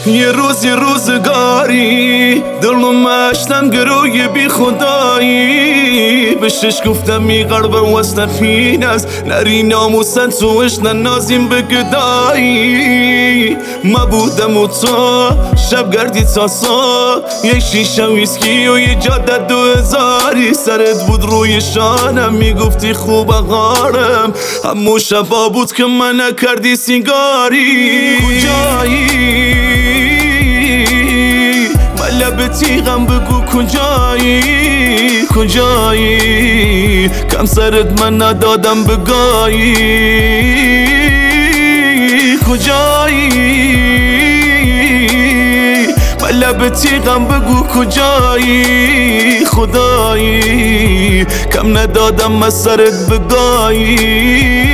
یه روزگاری دلم مشتم گروی بی خدایی بشش گفتم میقربه واسه فین است نری ناموسن توش ننازیم به گدایی ما بودم و تو شب گردی تا صبح یه شیشه ویسکی و یه جاده 2000 سرت بود روی شانم میگفتی خوب غارم همون شبا بود که من نکردی سیگاری کجایی لب تیغم بگو کجایی کم سرت من ندادم بگایی کجایی لب تیغم بگو کجایی خدایی کم ندادم من سرت بگایی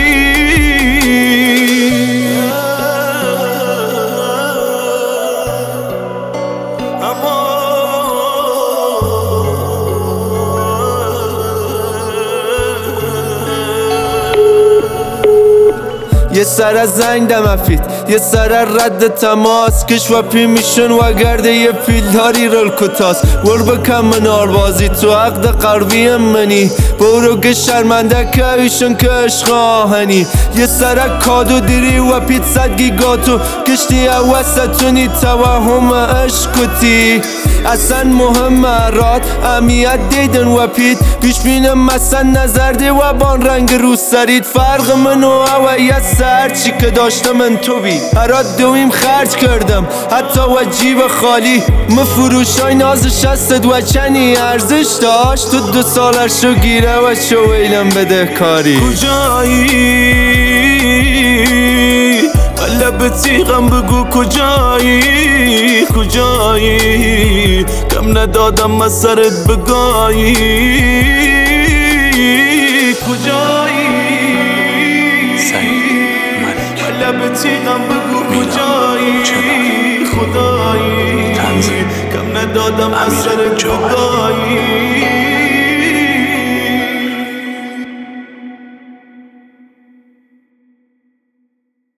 یه سر از زنگ دمفید یه سر رد تماس کش و پی میشن و گرده یه پیلداری رل کتاس ور بکم منار بازی تو عقد قربی منی برو که شرمنده که ایشون که عشقاهنی یه سر کادو دیری و پیتزت گیگاتو کشتی وسطونی توهم عشقتی اصلا مهم رات امیت دیدن و پیت پیش بینم مثلا نظر دی و بان رنگ رو سرید فرق منو و یه سر چی که داشتم من تو بی هرات دویم خرج کردم حتی و جیب خالی مفروشای ناز شستت و چنی ارزش داشت تو 2 سالشو گیره و شو ویلم بده کاری کجایی لب تیغم بگو کجایی کم ندادم من سرت بگایی کجایی لب تیغم بگو کجایی خدایی کم ندادم من سرت بگایی